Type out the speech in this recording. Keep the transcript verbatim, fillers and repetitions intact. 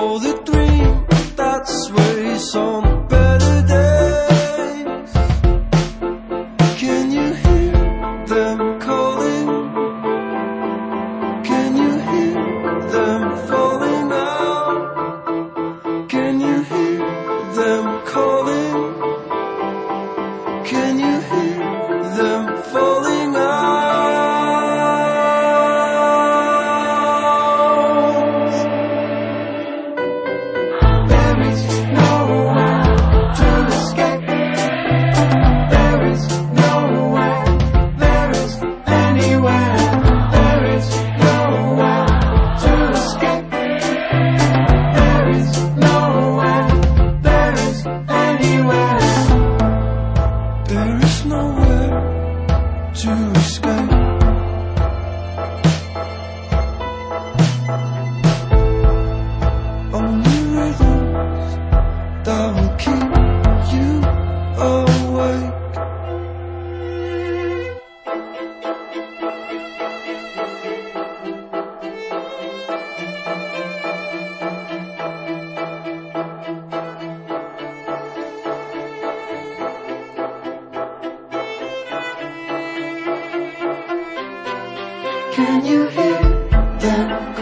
for the dream that sways on better days. Can you hear them calling? Can you hear them falling out? Can you hear them calling? Can you hear them falling out? There is nowhere to escape. There is nowhere, there is anywhere. There is nowhere to escape. There is nowhere, there is anywhere. There is nowhere to escape. Only rhythms that will keep you awake. Can you hear them